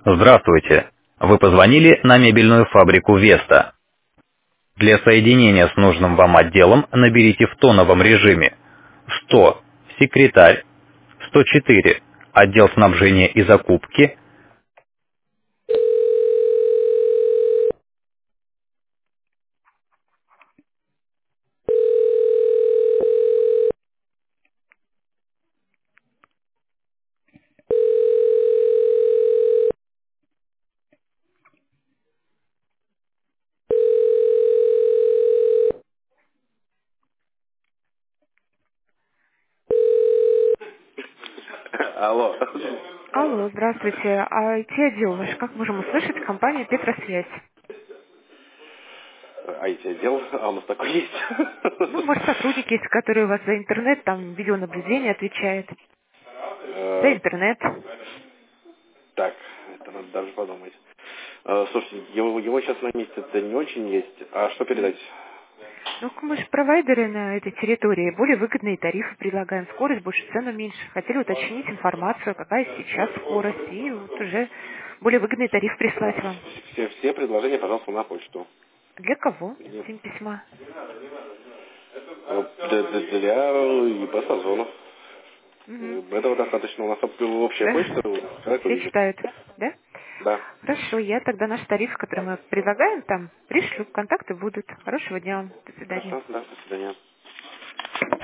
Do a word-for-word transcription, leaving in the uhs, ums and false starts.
Здравствуйте. Вы позвонили на мебельную фабрику «Веста». Для соединения с нужным вам отделом наберите в тоновом режиме сто секретарь, сто четыре отдел снабжения и закупки. Алло. Алло, здравствуйте. А ай ти-отдел ваш, как можем услышать, компания «Петросвязь». А эти отдел, а у нас такой есть. Ну, может, сотрудник есть, который у вас за интернет, там, видеонаблюдение отвечает. За Э, интернет. Так, это надо даже подумать. Э, Слушайте, его, его сейчас на месте это не очень есть. А что передать? Ну, мы же провайдеры на этой территории. Более выгодные тарифы предлагаем. Скорость больше, цену меньше. Хотели уточнить информацию, какая сейчас скорость. И вот уже более выгодный тариф прислать вам. Все, все предложения, пожалуйста, на почту. Для кого? Нет. Семь письма. Э, Для, для, для ИП Сазонов. Угу. Э, Этого достаточно. У нас об- общая Да? почта, человек Все увидит. читают, да? Да. Хорошо, я тогда наш тариф, который мы предлагаем, там пришлю, контакты будут. Хорошего дня вам. До свидания. Хорошо, да, до свидания.